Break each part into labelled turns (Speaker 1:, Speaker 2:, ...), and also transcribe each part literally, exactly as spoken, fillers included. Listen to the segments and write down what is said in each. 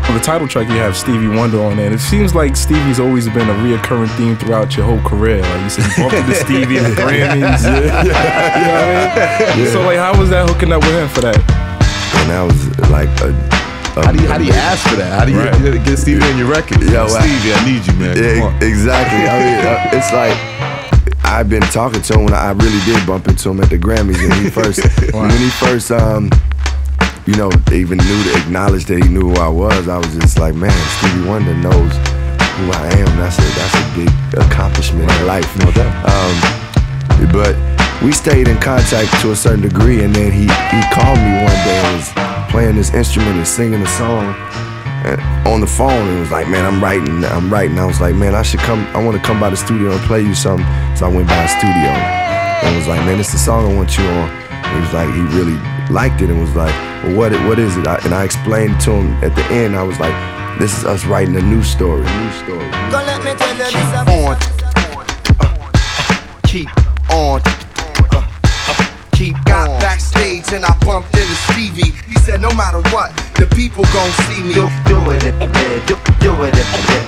Speaker 1: On the title track, you have Stevie Wonder on there. And it seems like Stevie's always been a reoccurring theme throughout your whole career. Like you said, you bumped into Stevie in the Grammys. Yeah. You know what I mean? Yeah. So like, how was that hooking up with him for that?
Speaker 2: And that was like a. a
Speaker 3: how do you how do you ask for that? How do you right. get Stevie on your record?
Speaker 2: Yo,
Speaker 3: Stevie, I, I need you, man.
Speaker 2: Yeah, exactly. I mean, it's like. I've been talking to him when I really did bump into him at the Grammys, and he first, wow. when he first, um, you know, even knew to acknowledge that he knew who I was. I was just like, man, Stevie Wonder knows who I am. That's a that's a big accomplishment in life, no doubt. Um, but we stayed in contact to a certain degree, and then he he called me one day and was playing this instrument and singing a song. And on the phone, and was like, man, I'm writing, I'm writing. I was like, man, I should come, I want to come by the studio and play you something. So I went by the studio and was like, man, it's the song I want you on. And he was like, he really liked it and was like, well, what, what is it? I, and I explained to him at the end, I was like, this is us writing a new story. New story.
Speaker 4: Don't let me tell you
Speaker 5: this. Keep on. Uh, keep on. Keep got on. Backstage and I bumped into Stevie. He said no matter what, the people gon' see me. Do, do it if you did, do, do it if you did.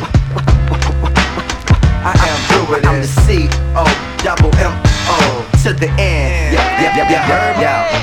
Speaker 5: I am doing it. I'm the C O double M O to the end. Yeah, yeah, yeah, yeah, yeah.